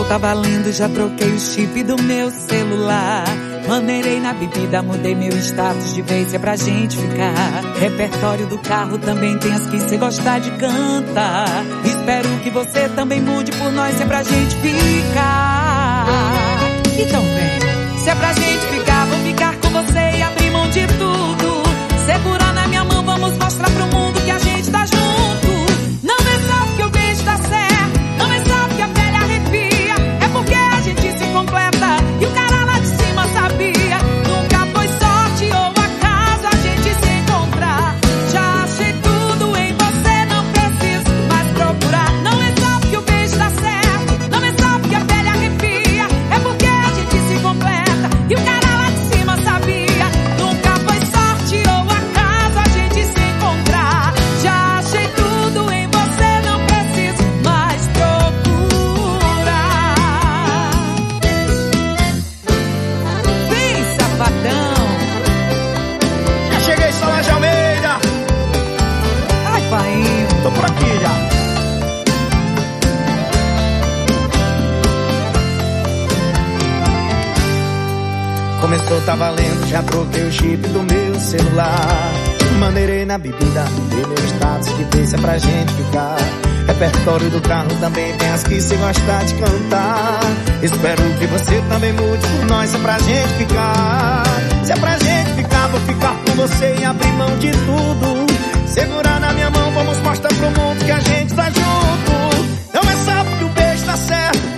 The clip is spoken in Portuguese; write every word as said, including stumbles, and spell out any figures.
tá valendo, já troquei o chip do meu celular. Maneirei na bebida, mudei meu status de vez, é pra gente ficar. Repertório do carro também tem as que cê gostar de cantar. Espero que você também mude por nós, se é pra gente ficar. Então vem, se é pra gente ficar, vou ficar com você e abrir mão de tudo. Segurar na minha mão, vamos mostrar pro mundo que a gente tá junto. Não é só porque o beijo tá certo, não é só porque a pele arrepia, é porque a gente se completa e o cara lá de cima sabia. Nunca foi sorte ou acaso a gente se encontrar. Já achei tudo em você, não preciso mais procurar. Não é só porque o beijo tá certo, não é só porque a pele arrepia, é porque a gente se completa e o cara lá de cima sabia. Nunca foi sorte ou acaso a gente se encontrar. Já achei tudo em você, não preciso mais procurar. Vem, safadão. Já cheguei, Solange Almeida. Ai, pai, Tô por aqui já. Começou, tá valendo, já troquei o chip do meu celular. Maneirei na bebida, mudei meu status de vez, é pra gente ficar. Repertório do carro também tem as que cê gosta de cantar. Espero que você também mude por nós, se é pra gente ficar. Se é pra gente ficar, vou ficar com você e abrir mão de tudo. Segurar na minha mão, vamos mostrar pro mundo que a gente tá junto. Não é só porque o beijo tá certo,